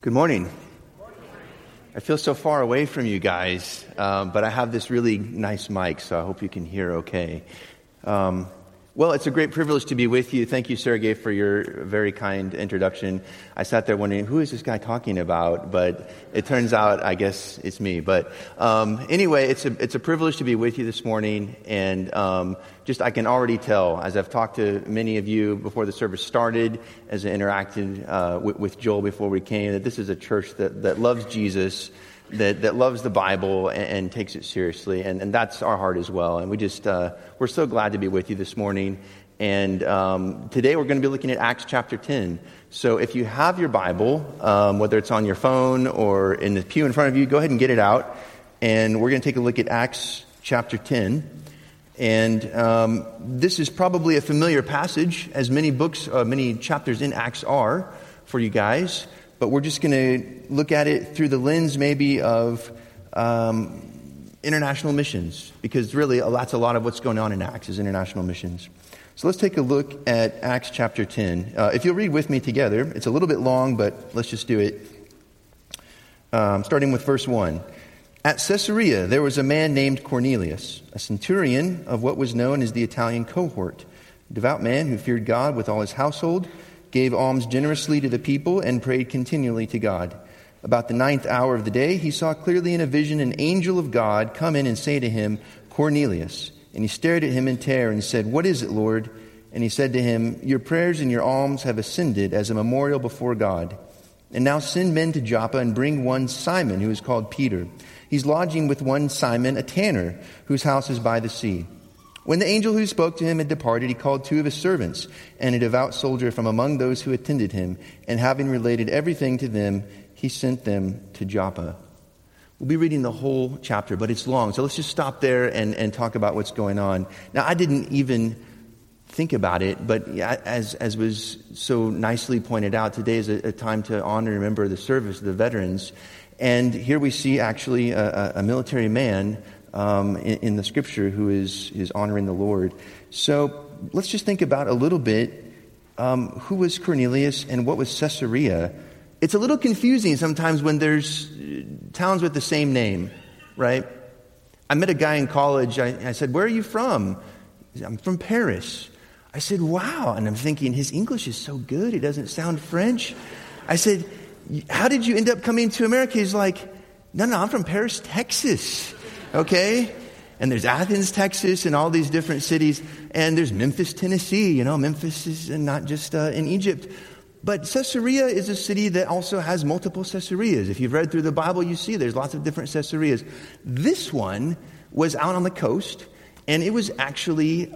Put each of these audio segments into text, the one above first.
Good morning. I feel so far away from you guys, but I have this really nice mic, so I hope you can hear okay. Well, it's a great privilege to be with you. Thank you, Sergey, for your very kind introduction. I sat there wondering, who is this guy talking about? But it turns out, I guess, it's me. But anyway, it's a privilege to be with you this morning. And I can already tell, as I've talked to many of you before the service started, as I interacted with Joel before we came, that this is a church that loves Jesus, that loves the Bible and takes it seriously, and that's our heart as well. And we're so glad to be with you this morning. And today we're going to be looking at Acts chapter 10. So if you have your Bible, whether it's on your phone or in the pew in front of you, go ahead and get it out. And we're going to take a look at Acts chapter 10. And this is probably a familiar passage, as many chapters in Acts are for you guys. But we're just going to look at it through the lens maybe of international missions, because really that's a lot of what's going on in Acts is international missions. So let's take a look at Acts chapter 10. If you'll read with me together, it's a little bit long, but let's just do it. Starting with verse 1. At Caesarea there was a man named Cornelius, a centurion of what was known as the Italian cohort, a devout man who feared God with all his household, gave alms generously to the people, and prayed continually to God. About the 9th hour of the day, he saw clearly in a vision an angel of God come in and say to him, Cornelius. And he stared at him in terror and said, What is it, Lord? And he said to him, Your prayers and your alms have ascended as a memorial before God. And now send men to Joppa and bring one Simon, who is called Peter. He's lodging with one Simon, a tanner, whose house is by the sea. When the angel who spoke to him had departed, he called 2 of his servants and a devout soldier from among those who attended him, and having related everything to them, he sent them to Joppa. We'll be reading the whole chapter, but it's long, so let's just stop there and talk about what's going on. Now, I didn't even think about it, but as was so nicely pointed out, today is a time to honor and remember the service, the veterans. And here we see actually a military man in the scripture who is honoring the Lord. So let's just think about a little bit who was Cornelius and what was Caesarea. It's a little confusing sometimes when there's towns with the same name, right? I met a guy in college. I said, Where are you from? He said, I'm from Paris. I said, wow. And I'm thinking, his English is so good. It doesn't sound French. I said, how did you end up coming to America? He's like, no, I'm from Paris, Texas. Okay? And there's Athens, Texas, and all these different cities. And there's Memphis, Tennessee. Memphis is not just in Egypt. But Caesarea is a city that also has multiple Caesareas. If you've read through the Bible, you see there's lots of different Caesareas. This one was out on the coast, and it was actually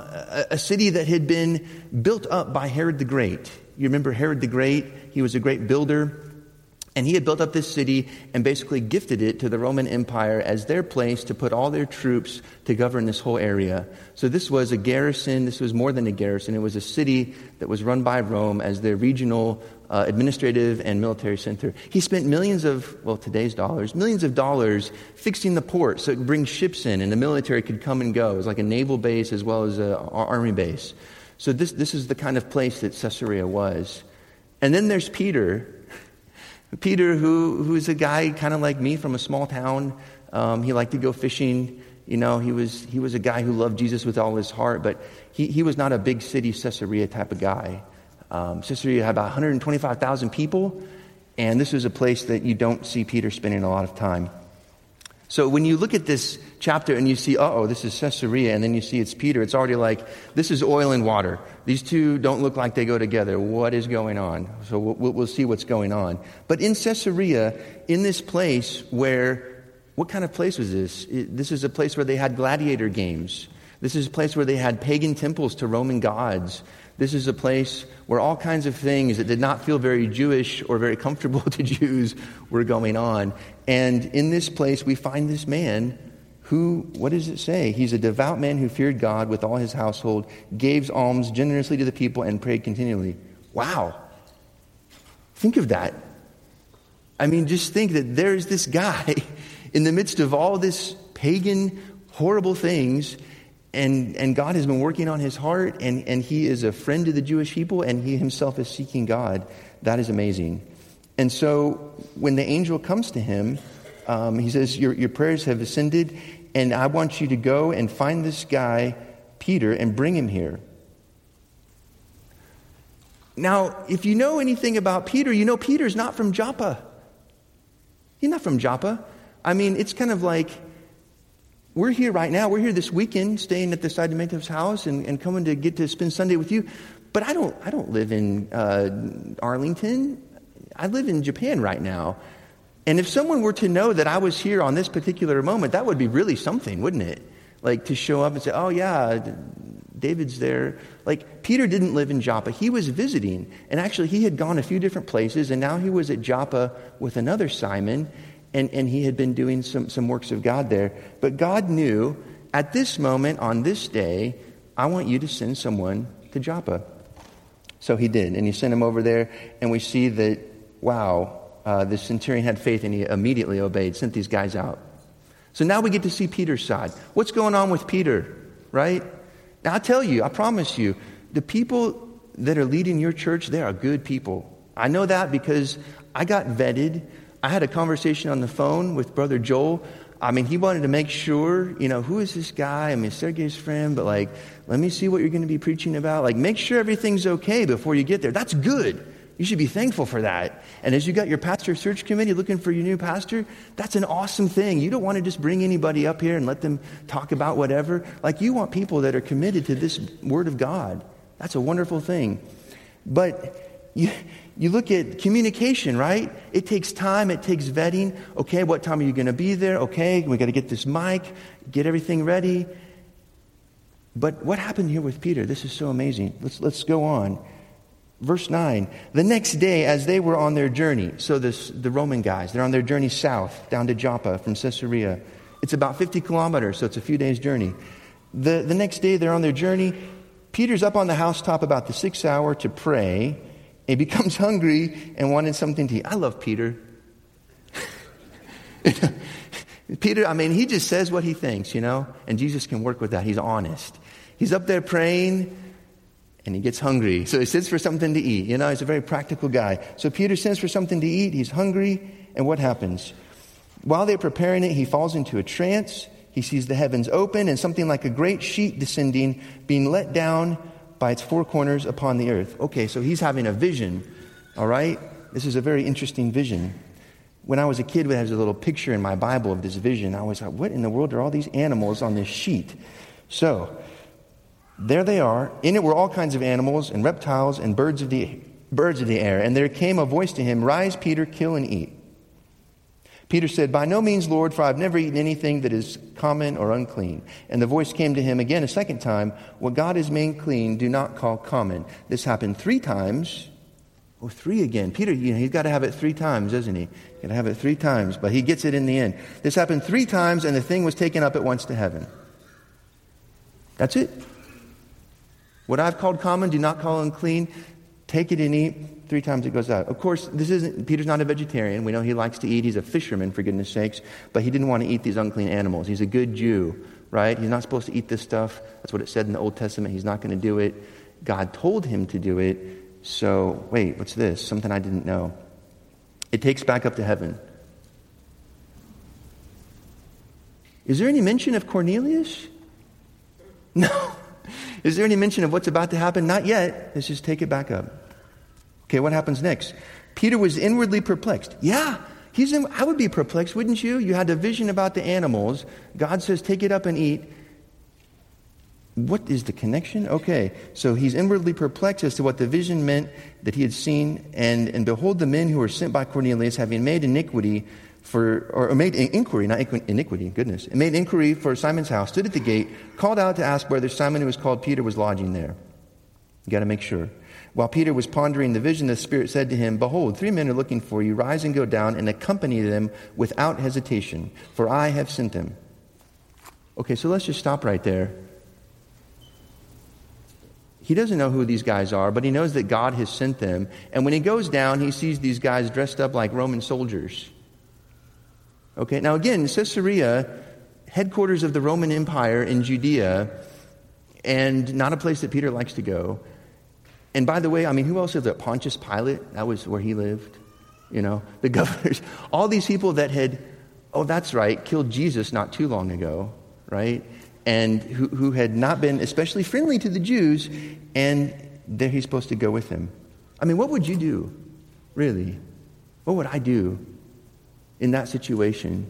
a city that had been built up by Herod the Great. You remember Herod the Great? He was a great builder. And he had built up this city and basically gifted it to the Roman Empire as their place to put all their troops to govern this whole area. So this was a garrison. This was more than a garrison. It was a city that was run by Rome as their regional administrative and military center. He spent today's dollars, millions of dollars fixing the port so it could bring ships in and the military could come and go. It was like a naval base as well as an army base. So this is the kind of place that Caesarea was. And then there's Peter. Peter, who is a guy kind of like me from a small town. He liked to go fishing. He was a guy who loved Jesus with all his heart, but he was not a big city Caesarea type of guy. Caesarea had about 125,000 people, and this was a place that you don't see Peter spending a lot of time. So when you look at this chapter and you see, this is Caesarea, and then you see it's Peter, it's already like, this is oil and water. These two don't look like they go together. What is going on? So we'll see what's going on. But in Caesarea, in this place what kind of place was this? This is a place where they had gladiator games. This is a place where they had pagan temples to Roman gods. This is a place where all kinds of things that did not feel very Jewish or very comfortable to Jews were going on. And in this place, we find this man who, what does it say? He's a devout man who feared God with all his household, gave alms generously to the people, and prayed continually. Wow. Think of that. I mean, just think that there's this guy in the midst of all this pagan, horrible things, and God has been working on his heart, and he is a friend to the Jewish people, and he himself is seeking God. That is amazing. And so when the angel comes to him, he says, your prayers have ascended, and I want you to go and find this guy, Peter, and bring him here. Now, if you know anything about Peter, you know Peter's not from Joppa. He's not from Joppa. I mean, it's kind of like, we're here right now. We're here this weekend, staying at the Side Demento's house and coming to get to spend Sunday with you. But I don't live in Arlington. I live in Japan right now. And if someone were to know that I was here on this particular moment, that would be really something, wouldn't it? Like to show up and say, oh yeah, David's there. Like Peter didn't live in Joppa. He was visiting. And actually he had gone a few different places, and now he was at Joppa with another Simon, and he had been doing some works of God there. But God knew, at this moment, on this day, I want you to send someone to Joppa. So he did, and he sent him over there, and we see that, wow, the centurion had faith, and he immediately obeyed, sent these guys out. So now we get to see Peter's side. What's going on with Peter, right? Now, I'll tell you, I promise you, the people that are leading your church, they are good people. I know that because I got vetted. I had a conversation on the phone with Brother Joel. I mean, he wanted to make sure, who is this guy? I mean, Sergey's friend, but let me see what you're going to be preaching about. Make sure everything's okay before you get there. That's good. You should be thankful for that. And as you got your pastor search committee looking for your new pastor, that's an awesome thing. You don't want to just bring anybody up here and let them talk about whatever. You want people that are committed to this Word of God. That's a wonderful thing. But you look at communication, right? It takes time. It takes vetting. Okay, what time are you going to be there? Okay, we got to get this mic, get everything ready. But what happened here with Peter? This is so amazing. Let's go on. Verse 9, the next day as they were on their journey, so the Roman guys, they're on their journey south, down to Joppa from Caesarea. It's about 50 kilometers, so it's a few days' journey. The next day they're on their journey. Peter's up on the housetop about the 6th hour to pray. He becomes hungry and wanted something to eat. I love Peter. Peter, I mean, he just says what he thinks, and Jesus can work with that. He's honest. He's up there praying, and he gets hungry. So he sends for something to eat. He's a very practical guy. So Peter sends for something to eat. He's hungry. And what happens? While they're preparing it, he falls into a trance. He sees the heavens open and something like a great sheet descending, being let down by its four corners upon the earth. Okay, so he's having a vision. All right? This is a very interesting vision. When I was a kid, there was a little picture in my Bible of this vision. I was like, what in the world are all these animals on this sheet? So there they are. In it were all kinds of animals and reptiles and birds of the air. And there came a voice to him, rise, Peter, kill and eat. Peter said, by no means, Lord, for I have never eaten anything that is common or unclean. And the voice came to him again a second time, what God has made clean, do not call common. This happened 3 times. Oh, 3 again. Peter, he's got to have it 3 times, doesn't he? Got to have it 3 times, but he gets it in the end. This happened 3 times, and the thing was taken up at once to heaven. That's it. What I've called common, do not call unclean. Take it and eat. 3 times it goes out. Of course, Peter's not a vegetarian. We know he likes to eat. He's a fisherman, for goodness sakes. But he didn't want to eat these unclean animals. He's a good Jew, right? He's not supposed to eat this stuff. That's what it said in the Old Testament. He's not going to do it. God told him to do it. So, wait, what's this? Something I didn't know. It takes back up to heaven. Is there any mention of Cornelius? No. Is there any mention of what's about to happen? Not yet. Let's just take it back up. Okay, what happens next? Peter was inwardly perplexed. Yeah, I would be perplexed, wouldn't you? You had a vision about the animals. God says, take it up and eat. What is the connection? Okay, so he's inwardly perplexed as to what the vision meant that he had seen. And behold, the men who were sent by Cornelius, having made inquiry, made inquiry for Simon's house, stood at the gate, called out to ask whether Simon, who was called Peter, was lodging there. You got to make sure. While Peter was pondering the vision, the Spirit said to him, behold, 3 men are looking for you. Rise and go down and accompany them without hesitation, for I have sent them. Okay, so let's just stop right there. He doesn't know who these guys are, but he knows that God has sent them. And when he goes down, he sees these guys dressed up like Roman soldiers. Okay, now again, Caesarea, headquarters of the Roman Empire in Judea, and not a place that Peter likes to go. And by the way, who else is there? Pontius Pilate, that was where he lived. the governors, all these people that had, that's right, killed Jesus not too long ago, right? And who had not been especially friendly to the Jews, and there he's supposed to go with him. I mean, what would you do, really? What would I do in that situation?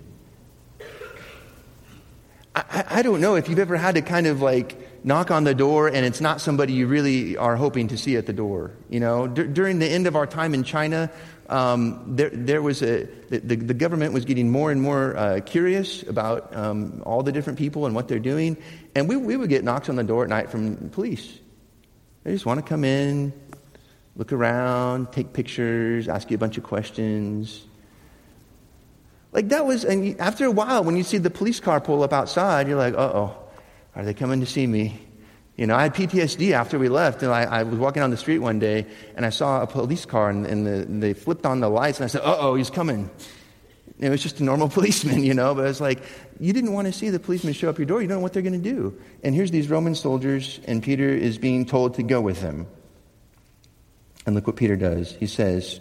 I don't know if you've ever had to kind of like knock on the door and it's not somebody you really are hoping to see at the door. During the end of our time in China, there was the government was getting more and more curious about all the different people and what they're doing, and we would get knocks on the door at night from police. They just want to come in, look around, take pictures, ask you a bunch of questions. Like that was, and after a while, when you see the police car pull up outside, you're like, are they coming to see me? I had PTSD after we left, and I was walking on the street one day, and I saw a police car, and they flipped on the lights, and I said, he's coming. And it was just a normal policeman, but it's like, you didn't want to see the policeman show up your door. You don't know what they're going to do. And here's these Roman soldiers, and Peter is being told to go with them. And look what Peter does. He says,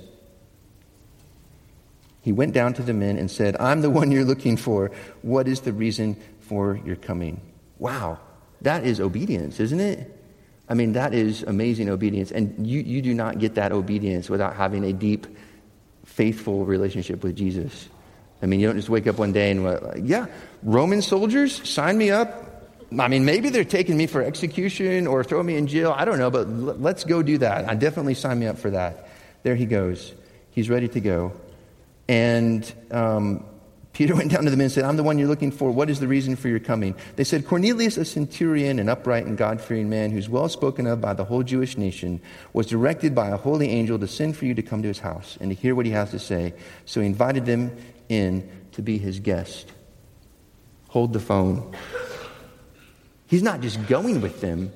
he went down to the men and said, I'm the one you're looking for. What is the reason for your coming? Wow, that is obedience, isn't it? I mean, that is amazing obedience. And you do not get that obedience without having a deep, faithful relationship with Jesus. I mean, you don't just wake up one day and, Roman soldiers, sign me up. I mean, maybe they're taking me for execution or throwing me in jail. I don't know, but let's go do that. I definitely sign me up for that. There he goes. He's ready to go. And Peter went down to the men and said, I'm the one you're looking for. What is the reason for your coming? They said, Cornelius, a centurion, an upright and God-fearing man who's well spoken of by the whole Jewish nation, was directed by a holy angel to send for you to come to his house and to hear what he has to say. So he invited them in to be his guest. Hold the phone. He's not just going with them,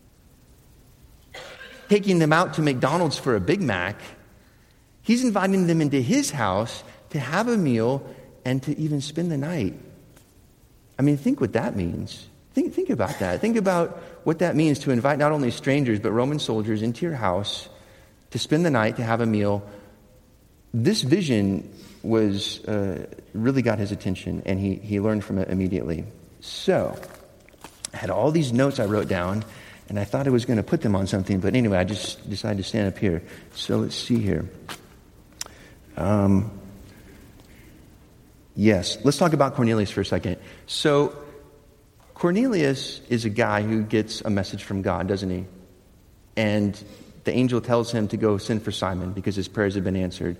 taking them out to McDonald's for a Big Mac. He's inviting them into his house to have a meal and to even spend the night. I mean, think what that means. Think about that. Think about what that means to invite not only strangers, but Roman soldiers into your house to spend the night, to have a meal. This vision was really got his attention, and he learned from it immediately. So, I had all these notes I wrote down, and I thought I was going to put them on something, but anyway, I just decided to stand up here. So let's see here. Yes, let's talk about Cornelius for a second. So Cornelius is a guy who gets a message from God, doesn't he? And the angel tells him to go send for Simon because his prayers have been answered.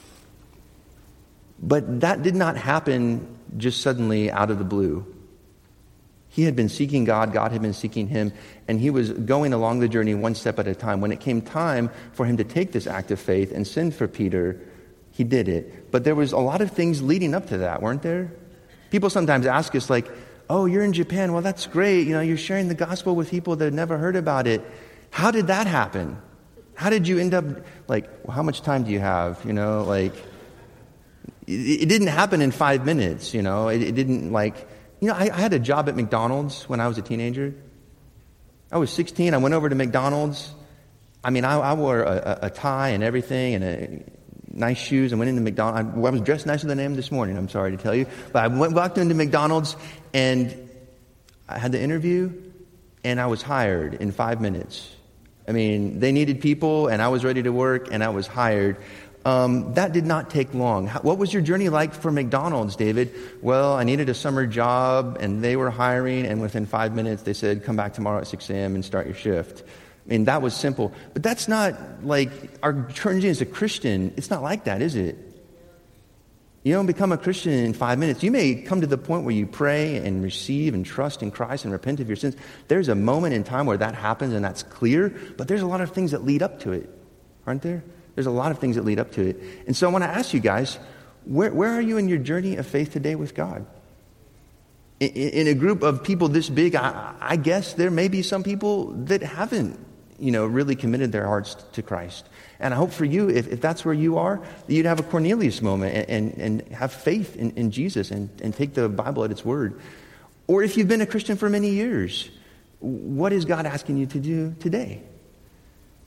But that did not happen just suddenly out of the blue. He had been seeking God, God had been seeking him, and he was going along the journey one step at a time. When it came time for him to take this act of faith and send for Peter, he did it. But there was a lot of things leading up to that, weren't there? People sometimes ask us like, you're in Japan. Well, that's great. You're sharing the gospel with people that have never heard about it. How did that happen? How did you end up, how much time do you have? It didn't happen in 5 minutes, It didn't I had a job at McDonald's when I was a teenager. I was 16. I went over to McDonald's. I mean, I wore a tie and everything and nice shoes. I went into McDonald's. I was dressed nicer than I am this morning, I'm sorry to tell you. But I walked into McDonald's, and I had the interview, and I was hired in 5 minutes. I mean, they needed people, and I was ready to work, and I was hired. That did not take long. What was your journey like for McDonald's, David? Well, I needed a summer job, and they were hiring, and within 5 minutes, they said, come back tomorrow at 6 a.m. and start your shift. I mean, that was simple. But that's not like our journey as a Christian. It's not like that, is it? You don't become a Christian in 5 minutes. You may come to the point where you pray and receive and trust in Christ and repent of your sins. There's a moment in time where that happens, and that's clear. But there's a lot of things that lead up to it, aren't there? There's a lot of things that lead up to it. And so I want to ask you guys, where are you in your journey of faith today with God? In a group of people this big, I guess there may be some people that haven't, really committed their hearts to Christ. And I hope for you, if that's where you are, that you'd have a Cornelius moment and have faith in Jesus and take the Bible at its word. Or if you've been a Christian for many years, what is God asking you to do today?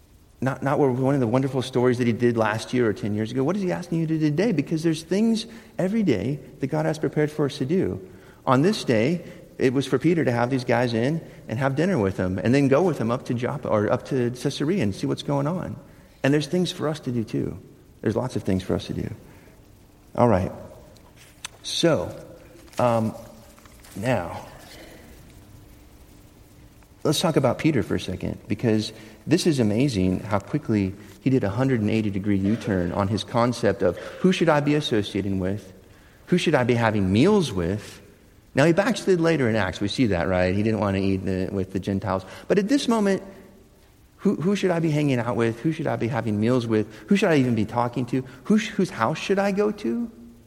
Not one of the wonderful stories that he did last year or 10 years ago. What is he asking you to do today? Because there's things every day that God has prepared for us to do. On this day, it was for Peter to have these guys in and have dinner with them and then go with them up to Joppa or up to Caesarea and see what's going on. And there's things for us to do too. There's lots of things for us to do. All right. So, now, let's talk about Peter for a second, because this is amazing how quickly he did a 180-degree U-turn on his concept of who should I be associating with, who should I be having meals with. Now, he backslid later in Acts. We see that, right? He didn't want to eat with the Gentiles. But at this moment, who should I be hanging out with? Who should I be having meals with? Who should I even be talking to? Whose house should I go to?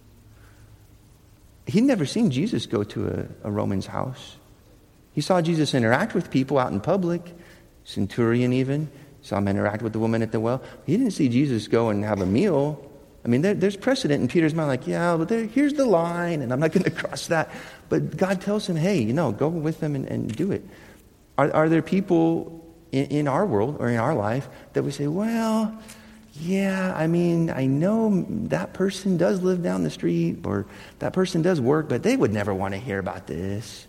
He'd never seen Jesus go to a Roman's house. He saw Jesus interact with people out in public, centurion even. Saw him interact with the woman at the well. He didn't see Jesus go and have a meal. I mean, there's precedent in Peter's mind, like, yeah, but here's the line, and I'm not going to cross that. But God tells him, hey, go with them and do it. Are there people in our world or in our life that we say, well, yeah, I mean, I know that person does live down the street or that person does work, but they would never want to hear about this.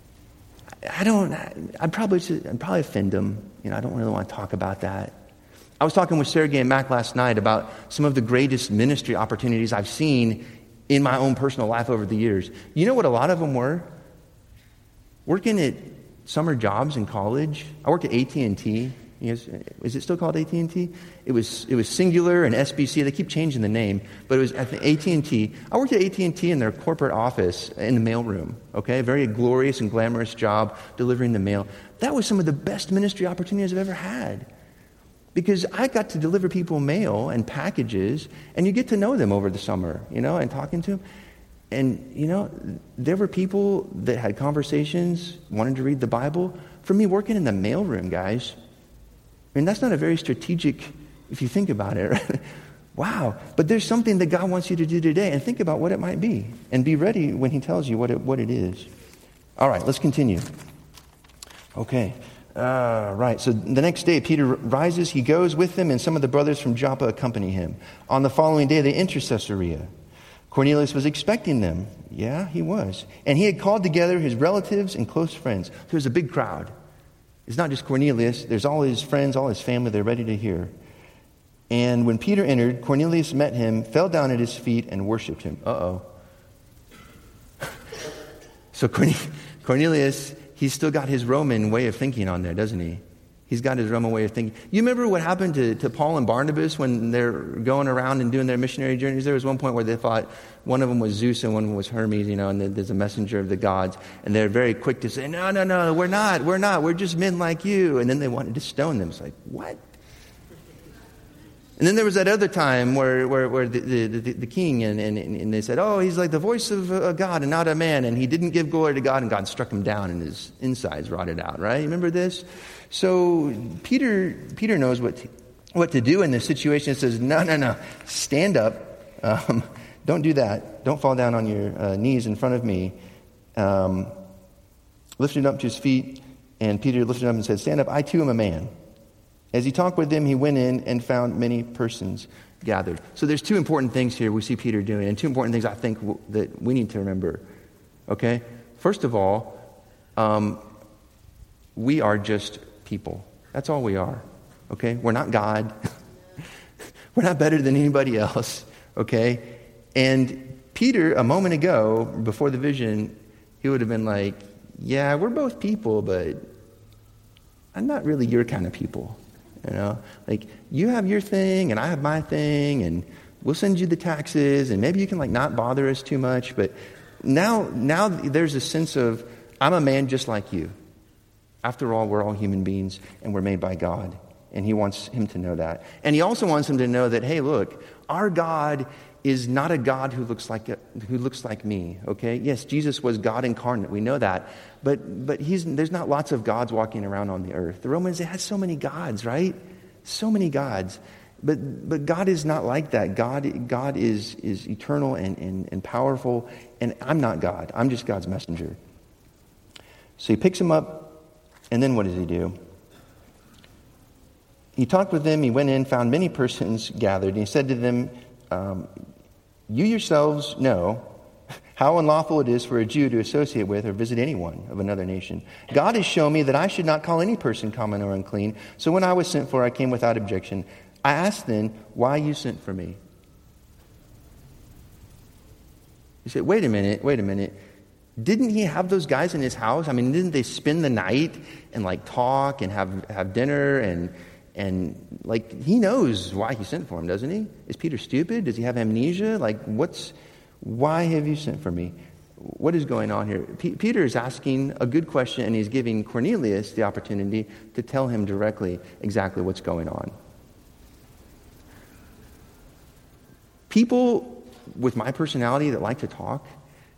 I'd probably offend them. I don't really want to talk about that. I was talking with Sergey and Mac last night about some of the greatest ministry opportunities I've seen in my own personal life over the years. You know what a lot of them were? Working at summer jobs in college. I worked at AT&T. Is it still called AT&T? It was Singular and SBC. They keep changing the name, but it was at the AT&T. I worked at AT&T in their corporate office in the mailroom. Okay, very glorious and glamorous job delivering the mail. That was some of the best ministry opportunities I've ever had, because I got to deliver people mail and packages, and you get to know them over the summer, and talking to them. And, there were people that had conversations, wanted to read the Bible. For me, working in the mailroom, guys, I mean, that's not a very strategic, if you think about it, right? Wow. But there's something that God wants you to do today, and think about what it might be, and be ready when he tells you what it is. All right, let's continue. Okay. Right. So the next day, Peter rises, he goes with them, and some of the brothers from Joppa accompany him. On the following day, they enter Caesarea. Cornelius was expecting them. Yeah, he was. And he had called together his relatives and close friends. There's a big crowd. It's not just Cornelius. There's all his friends, all his family. They're ready to hear. And when Peter entered, Cornelius met him, fell down at his feet, and worshipped him. Uh-oh. So Cornelius, he's still got his Roman way of thinking on there, doesn't he? He's got his Roman way of thinking. You remember what happened to Paul and Barnabas when they're going around and doing their missionary journeys? There was one point where they thought one of them was Zeus and one was Hermes, and there's a messenger of the gods. And they're very quick to say, no, we're not. We're just men like you. And then they wanted to stone them. It's like, what? And then there was that other time where the king, and they said, oh, he's like the voice of a God and not a man. And he didn't give glory to God, and God struck him down and his insides rotted out, right? You remember this? So Peter knows what to do in this situation. It says, no, stand up. Don't do that. Don't fall down on your knees in front of me. Lifted up to his feet, and Peter lifted up and said, stand up, I too am a man. As he talked with them, he went in and found many persons gathered. So there's two important things here we see Peter doing, and two important things I think that we need to remember. Okay? First of all, we are just people. That's all we are. Okay? We're not God. We're not better than anybody else. Okay? And Peter, a moment ago, before the vision, he would have been like, yeah, we're both people, but I'm not really your kind of people. Like, you have your thing and I have my thing, and we'll send you the taxes, and maybe you can not bother us too much. But now there's a sense of, I'm a man just like you. After all, we're all human beings and we're made by God. And he wants him to know that. And he also wants him to know that, hey, look, our God is not a God who looks like me. Okay? Yes, Jesus was God incarnate. We know that. But there's not lots of gods walking around on the earth. The Romans, they had so many gods, right? So many gods. But God is not like that. God is eternal and powerful. And I'm not God. I'm just God's messenger. So he picks him up, and then what does he do? He talked with them. He went in, found many persons gathered, and he said to them, you yourselves know how unlawful it is for a Jew to associate with or visit anyone of another nation. God has shown me that I should not call any person common or unclean. So when I was sent for, I came without objection. I asked then, why you sent for me? He said, wait a minute. Didn't he have those guys in his house? I mean, didn't they spend the night and like talk and have dinner and like he knows why he sent for him, doesn't he? Is Peter stupid? Does he have amnesia? Like why have you sent for me? What is going on here? Peter is asking a good question, and he's giving Cornelius the opportunity to tell him directly exactly what's going on. People with my personality that like to talk,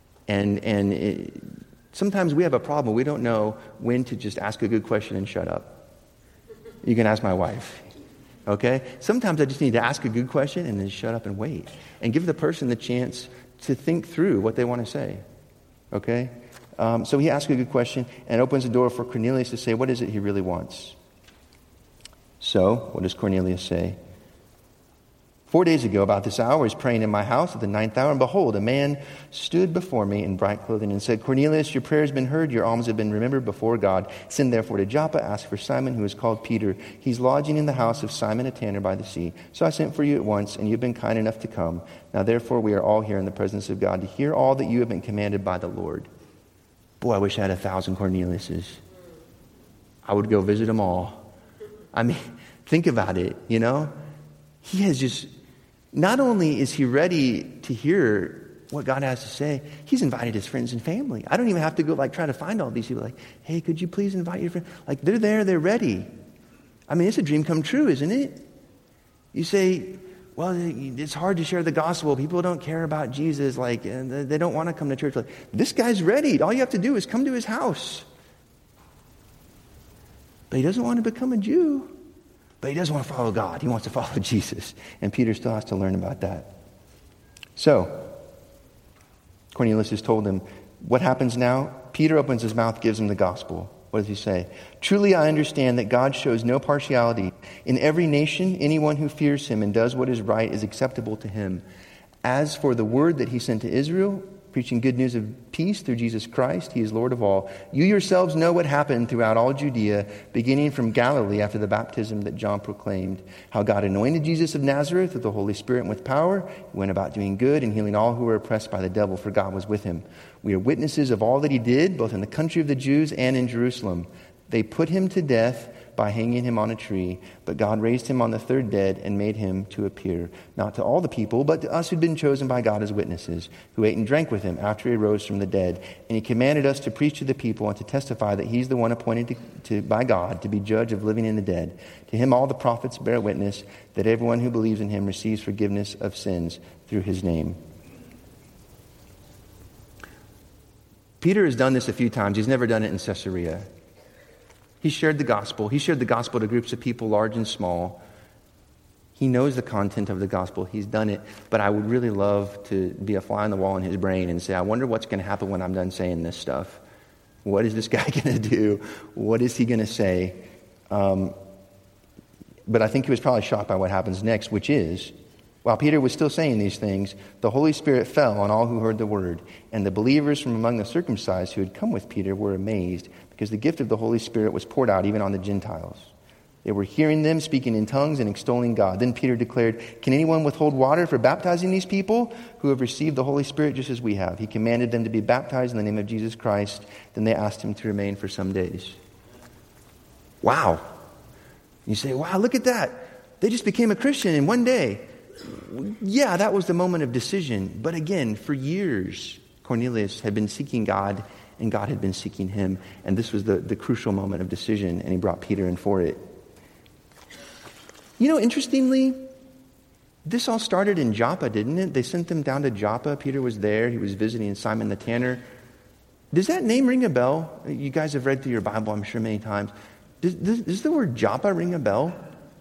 sometimes we have a problem. We don't know when to just ask a good question and shut up. You can ask my wife, okay? Sometimes I just need to ask a good question and then shut up and wait and give the person the chance to think through what they want to say, okay? So he asks a good question and opens the door for Cornelius to say, what is it he really wants? So, what does Cornelius say? 4 days ago, about this hour, I was praying in my house at the 9th hour, and behold, a man stood before me in bright clothing and said, Cornelius, your prayer has been heard, your alms have been remembered before God. Send therefore to Joppa, ask for Simon, who is called Peter. He's lodging in the house of Simon a tanner by the sea. So I sent for you at once, and you've been kind enough to come. Now therefore we are all here in the presence of God to hear all that you have been commanded by the Lord. Boy, I wish I had 1,000 Corneliuses. I would go visit them all. I mean, think about it, you know? He has just... Not only is he ready to hear what God has to say, he's invited his friends and family. I don't even have to go try to find all these people like, hey, could you please invite your friend? Like, they're there, they're ready. I mean, it's a dream come true, isn't it? You say, well, it's hard to share the gospel. People don't care about Jesus. Like, they don't want to come to church. Like, this guy's ready. All you have to do is come to his house. But he doesn't want to become a Jew. But he doesn't want to follow God. He wants to follow Jesus. And Peter still has to learn about that. So, Cornelius has told him, what happens now? Peter opens his mouth, gives him the gospel. What does he say? Truly I understand that God shows no partiality. In every nation, anyone who fears him and does what is right is acceptable to him. As for the word that he sent to Israel, preaching good news of peace through Jesus Christ, he is Lord of all. You yourselves know what happened throughout all Judea, beginning from Galilee after the baptism that John proclaimed, how God anointed Jesus of Nazareth with the Holy Spirit and with power. He went about doing good and healing all who were oppressed by the devil, for God was with him. We are witnesses of all that he did, both in the country of the Jews and in Jerusalem. They put him to death by hanging him on a tree, but God raised him on the third day and made him to appear, not to all the people, but to us who'd been chosen by God as witnesses, who ate and drank with him after he rose from the dead. And he commanded us to preach to the people and to testify that he's the one appointed by God to be judge of living and the dead. To him all the prophets bear witness that everyone who believes in him receives forgiveness of sins through his name. Peter has done this a few times. He's never done it in Caesarea. He shared the gospel. He shared the gospel to groups of people, large and small. He knows the content of the gospel. He's done it. But I would really love to be a fly on the wall in his brain and say, I wonder what's going to happen when I'm done saying this stuff. What is this guy going to do? What is he going to say? But I think he was probably shocked by what happens next, which is, while Peter was still saying these things, the Holy Spirit fell on all who heard the word. And the believers from among the circumcised who had come with Peter were amazed, because the gift of the Holy Spirit was poured out even on the Gentiles. They were hearing them speaking in tongues and extolling God. Then Peter declared, can anyone withhold water for baptizing these people who have received the Holy Spirit just as we have? He commanded them to be baptized in the name of Jesus Christ. Then they asked him to remain for some days. Wow. You say, wow, look at that. They just became a Christian in one day. Yeah, that was the moment of decision. But again, for years, Cornelius had been seeking God, and God had been seeking him. And this was the crucial moment of decision, and he brought Peter in for it. You know, interestingly, this all started in Joppa, didn't it? They sent them down to Joppa. Peter was there. He was visiting Simon the tanner. Does that name ring a bell? You guys have read through your Bible, I'm sure, many times. Does the word Joppa ring a bell?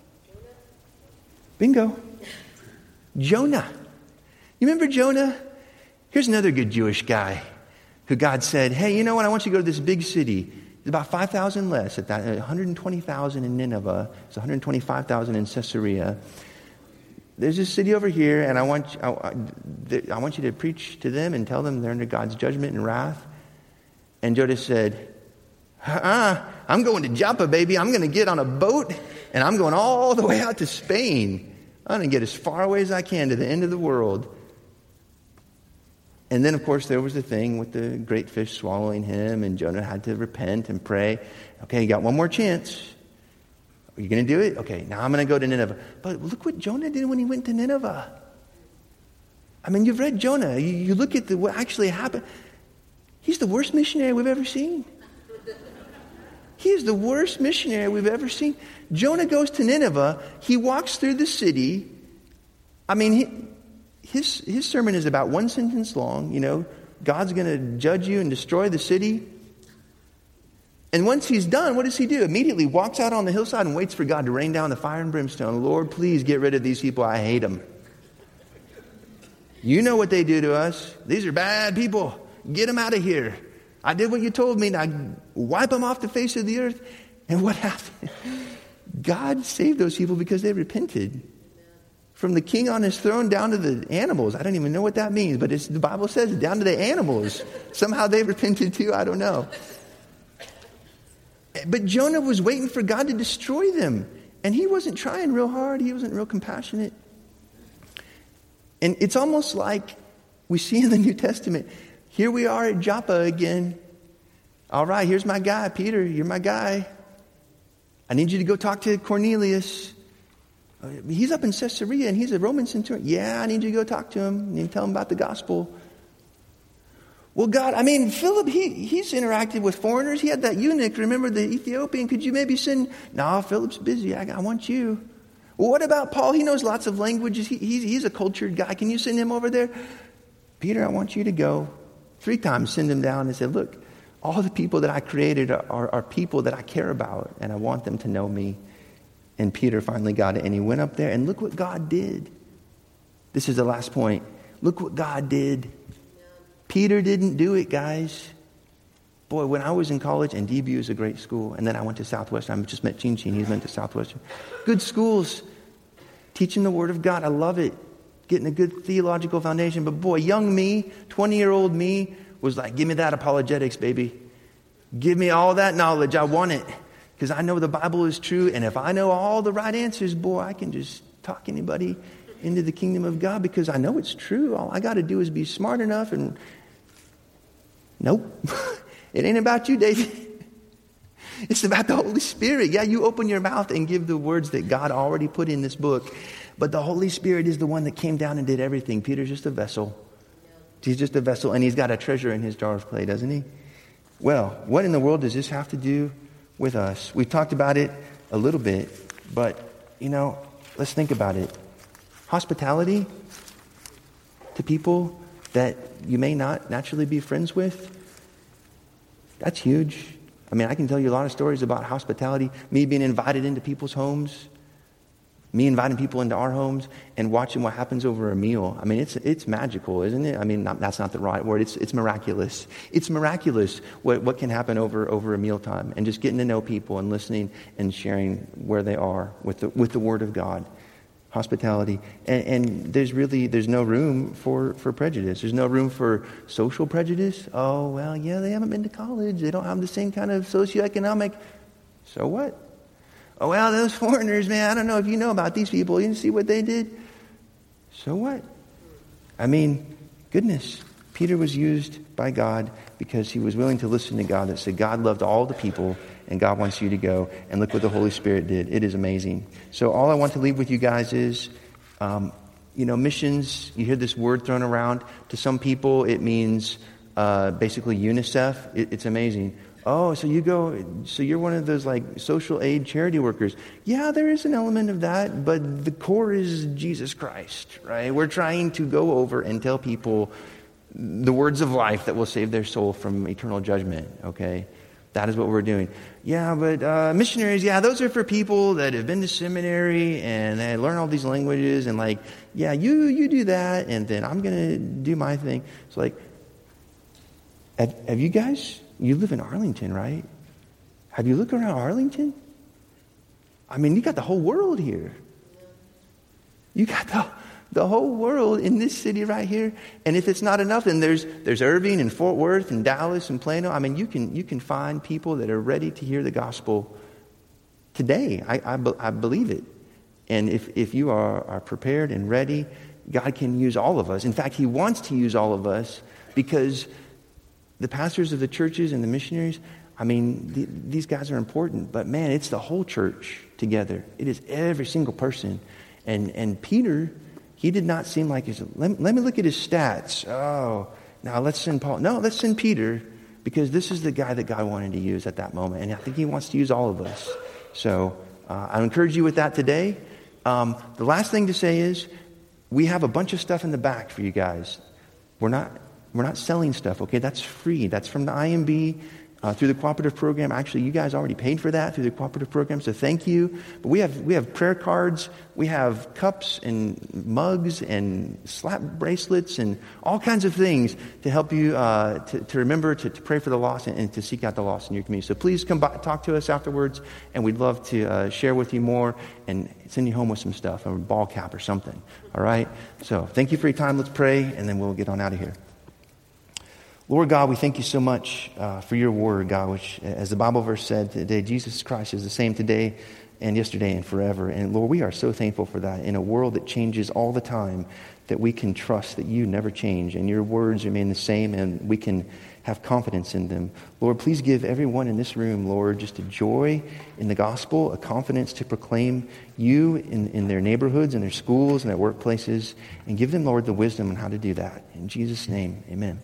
Bingo. Jonah. You remember Jonah? Here's another good Jewish guy who God said, hey, you know what? I want you to go to this big city about 5,000 less at that, 120,000 in Nineveh. It's 125,000 in Caesarea. There's this city over here, and I want you to preach to them and tell them they're under God's judgment and wrath. And Jonah said, I'm going to Joppa, baby. I'm going to get on a boat, and I'm going all the way out to Spain. I'm going to get as far away as I can to the end of the world. And then, of course, there was the thing with the great fish swallowing him, and Jonah had to repent and pray. Okay, you got one more chance. Are you going to do it? Okay, now I'm going to go to Nineveh. But look what Jonah did when he went to Nineveh. I mean, you've read Jonah. You look at what actually happened. He's the worst missionary we've ever seen. He is the worst missionary we've ever seen. Jonah goes to Nineveh. He walks through the city. I mean, his sermon is about one sentence long. You know, God's going to judge you and destroy the city. And once he's done, what does he do? Immediately walks out on the hillside and waits for God to rain down the fire and brimstone. Lord, please get rid of these people. I hate them. You know what they do to us. These are bad people. Get them out of here. I did what you told me. Now wipe them off the face of the earth. And what happened? God saved those people because they repented. From the king on his throne down to the animals. I don't even know what that means, but the Bible says down to the animals. Somehow they repented too. I don't know. But Jonah was waiting for God to destroy them. And he wasn't trying real hard. He wasn't real compassionate. And it's almost like we see in the New Testament. Here we are at Joppa again. All right, here's my guy, Peter. You're my guy. I need you to go talk to Cornelius. He's up in Caesarea and he's a Roman centurion. Yeah, I need you to go talk to him. I need to tell him about the gospel. Well, God, I mean, Philip, he's interacted with foreigners. He had that eunuch, remember the Ethiopian? Could you maybe send? No, Philip's busy. I want you. Well, what about Paul? He knows lots of languages. He's a cultured guy. Can you send him over there? Peter, I want you to go. 3 times send him down and say, look, all the people that I created are people that I care about, and I want them to know me. And Peter finally got it, and he went up there, and look what God did. This is the last point. Look what God did. Peter didn't do it, guys. Boy, when I was in college, and DBU is a great school, and then I went to Southwestern. I just met Chin Chin. He went to Southwestern. Good schools. Teaching the Word of God. I love it. Getting a good theological foundation. But boy, young me, 20-year-old me, was like, give me that apologetics, baby. Give me all that knowledge. I want it. Because I know the Bible is true. And if I know all the right answers, boy, I can just talk anybody into the kingdom of God because I know it's true. All I got to do is be smart enough and nope. It ain't about you, David. It's about the Holy Spirit. Yeah, you open your mouth and give the words that God already put in this book. But the Holy Spirit is the one that came down and did everything. Peter's just a vessel. He's just a vessel, and he's got a treasure in his jar of clay, doesn't he? Well, what in the world does this have to do with us? We've talked about it a little bit, but, let's think about it. Hospitality to people that you may not naturally be friends with, that's huge. I mean, I can tell you a lot of stories about hospitality, me being invited into people's homes, me inviting people into our homes and watching what happens over a meal. I mean, it's magical, isn't it? I mean, that's not the right word. It's miraculous. It's miraculous what can happen over a mealtime and just getting to know people and listening and sharing where they are with the Word of God. Hospitality. And there's no room for prejudice. There's no room for social prejudice. Oh, well, yeah, they haven't been to college. They don't have the same kind of socioeconomic. So what? Oh, well, those foreigners, man, I don't know if you know about these people. You see what they did? So what? I mean, goodness. Peter was used by God because he was willing to listen to God that said, God loved all the people and God wants you to go. And look what the Holy Spirit did. It is amazing. So all I want to leave with you guys is, missions. You hear this word thrown around. To some people, it means basically UNICEF. It's amazing. Oh, so you're one of those like social aid charity workers. Yeah, there is an element of that, but the core is Jesus Christ, right? We're trying to go over and tell people the words of life that will save their soul from eternal judgment, okay? That is what we're doing. Yeah, but missionaries, yeah, those are for people that have been to seminary and they learn all these languages and like, yeah, you do that and then I'm going to do my thing. It's like, have you guys... You live in Arlington, right? Have you looked around Arlington? I mean, you got the whole world here. You got the whole world in this city right here. And if it's not enough, then there's Irving and Fort Worth and Dallas and Plano. I mean, you can find people that are ready to hear the gospel today. I believe it. And if you are prepared and ready, God can use all of us. In fact, He wants to use all of us, because the pastors of the churches and the missionaries, I mean, these guys are important. But man, it's the whole church together. It is every single person. And Peter, he did not seem like he's, let me look at his stats. Oh, now let's send Paul. No, let's send Peter, because this is the guy that God wanted to use at that moment. And I think He wants to use all of us. So I encourage you with that today. The last thing to say is, we have a bunch of stuff in the back for you guys. We're not selling stuff, okay? That's free. That's from the IMB. Through the cooperative program. Actually, you guys already paid for that through the cooperative program, so thank you. But we have prayer cards, we have cups and mugs and slap bracelets and all kinds of things to help you to remember to pray for the lost and to seek out the lost in your community. So please come by, talk to us afterwards, and we'd love to share with you more and send you home with some stuff, a ball cap or something. All right? So thank you for your time. Let's pray, and then we'll get on out of here. Lord God, we thank you so much for your word, God, which, as the Bible verse said today, Jesus Christ is the same today and yesterday and forever. And Lord, we are so thankful for that. In a world that changes all the time, that we can trust that you never change and your words remain the same, and we can have confidence in them. Lord, please give everyone in this room, Lord, just a joy in the gospel, a confidence to proclaim you in their neighborhoods, in their schools, and their workplaces, and give them, Lord, the wisdom on how to do that. In Jesus' name, amen.